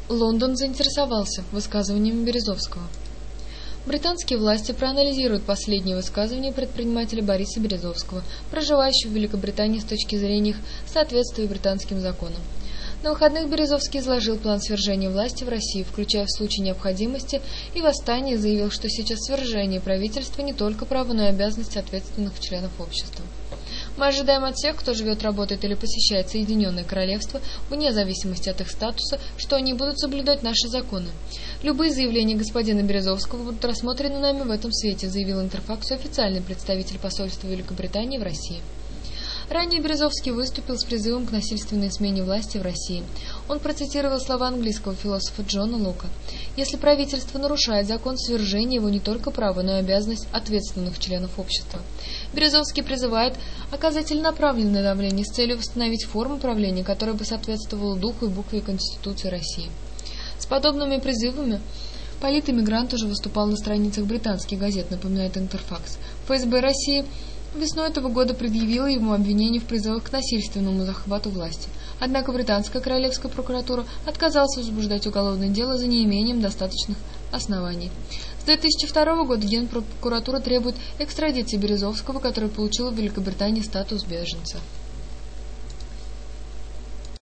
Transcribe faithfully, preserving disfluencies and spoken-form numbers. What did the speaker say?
Лондон заинтересовался высказыванием Березовского. Британские власти проанализируют последние высказывания предпринимателя Бориса Березовского, проживающего в Великобритании с точки зрения их соответствия британским законам. На выходных Березовский изложил план свержения власти в России, включая в случае необходимости и восстания, заявил, что сейчас свержение правительства не только право, но и обязанность ответственных членов общества. Мы ожидаем от всех, кто живет, работает или посещает Соединенное Королевство, вне зависимости от их статуса, что они будут соблюдать наши законы. Любые заявления господина Березовского будут рассмотрены нами в этом свете, заявил Интерфаксу официальный представитель посольства Великобритании в России. Ранее Березовский выступил с призывом к насильственной смене власти в России. Он процитировал слова английского философа Джона Лока: «Если правительство нарушает закон, свержение его не только право, но и обязанность ответственных членов общества». Березовский призывает оказать целенаправленное давление с целью восстановить форму правления, которая бы соответствовала духу и букве Конституции России. С подобными призывами политэмигрант уже выступал на страницах британских газет, напоминает Интерфакс. ФСБ России весной этого года предъявила ему обвинение в призывах к насильственному захвату власти. Однако британская королевская прокуратура отказалась возбуждать уголовное дело за неимением достаточных оснований. С две тысячи второго года Генпрокуратура требует экстрадиции Березовского, который получил в Великобритании статус беженца.